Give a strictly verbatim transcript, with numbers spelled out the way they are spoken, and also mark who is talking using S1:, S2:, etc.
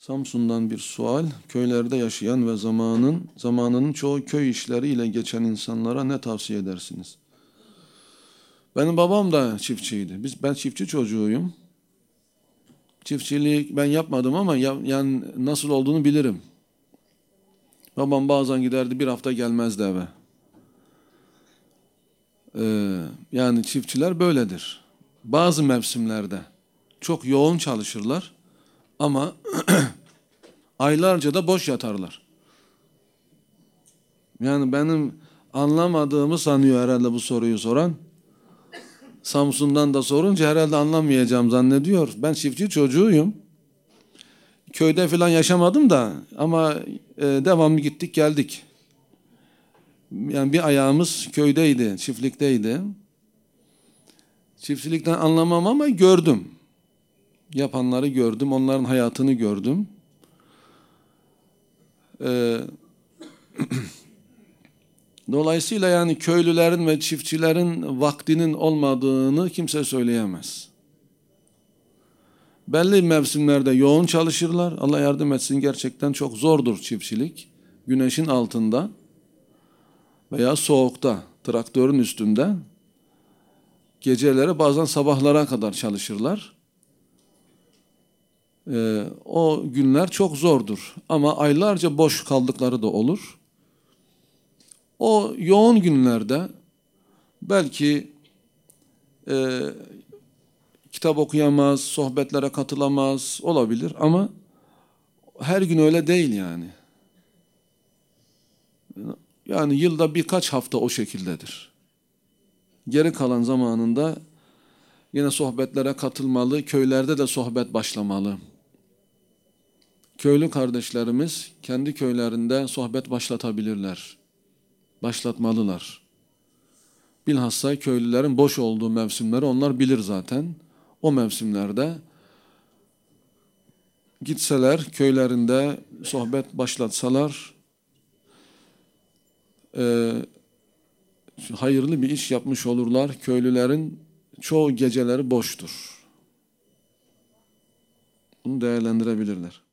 S1: Samsun'dan bir sual. Köylerde yaşayan ve zamanın zamanının çoğu köy işleriyle geçen insanlara ne tavsiye edersiniz? Benim babam da çiftçiydi. Biz ben çiftçi çocuğuyum. Çiftçiliği ben yapmadım ama ya, yani nasıl olduğunu bilirim. Babam bazen giderdi, bir hafta gelmezdi eve. Ee, yani çiftçiler böyledir. Bazı mevsimlerde çok yoğun çalışırlar ama aylarca da boş yatarlar. Yani benim anlamadığımı sanıyor herhalde bu soruyu soran. Samsun'dan da sorunca herhalde anlamayacağım zannediyor. Ben çiftçi çocuğuyum. Köyde falan yaşamadım da ama e, devamlı gittik geldik. Yani bir ayağımız köydeydi, çiftlikteydi. Çiftçilikten anlamam ama gördüm. Yapanları gördüm, onların hayatını gördüm. Ee, Dolayısıyla yani köylülerin ve çiftçilerin vaktinin olmadığını kimse söyleyemez. Belli mevsimlerde yoğun çalışırlar. Allah yardım etsin, gerçekten çok zordur çiftçilik. Güneşin altında veya soğukta, traktörün üstünde geceleri bazen sabahlara kadar çalışırlar. Ee, o günler çok zordur. Ama aylarca boş kaldıkları da olur. O yoğun günlerde belki e, kitap okuyamaz, sohbetlere katılamaz olabilir ama her gün öyle değil yani. Yani yılda birkaç hafta o şekildedir. Geri kalan zamanında yine sohbetlere katılmalı, köylerde de sohbet başlamalı. Köylü kardeşlerimiz kendi köylerinde sohbet başlatabilirler. Başlatmalılar. Bilhassa köylülerin boş olduğu mevsimleri onlar bilir zaten. O mevsimlerde gitseler, köylerinde sohbet başlatsalar e, hayırlı bir iş yapmış olurlar. Köylülerin çoğu geceleri boştur. Bunu değerlendirebilirler.